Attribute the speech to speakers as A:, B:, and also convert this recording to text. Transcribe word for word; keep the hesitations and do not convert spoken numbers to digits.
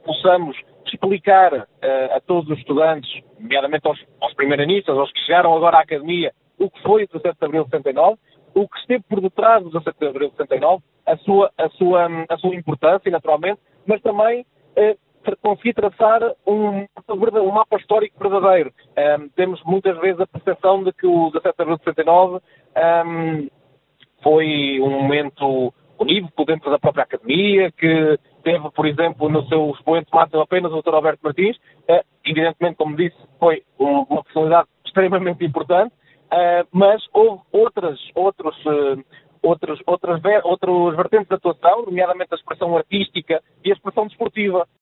A: possamos explicar uh, a todos os estudantes, nomeadamente aos, aos primeiranistas, aos que chegaram agora à academia, o que foi o dezassete de Abril de setenta e nove, o que esteve por detrás do dezassete de Abril de setenta e nove, a sua, a sua, a sua importância, naturalmente, mas também uh, conseguir traçar um, um mapa histórico verdadeiro. Um, temos muitas vezes a percepção de que o dezassete de Abril de setenta e nove um, foi um momento unívoco dentro da própria academia, que teve, por exemplo, no seu expoente máximo apenas o doutor Alberto Martins. Uh, evidentemente, como disse, foi um, uma personalidade extremamente importante, uh, mas houve outras, outros, uh, outros, outras, outros vertentes de atuação, nomeadamente a expressão artística e a expressão desportiva.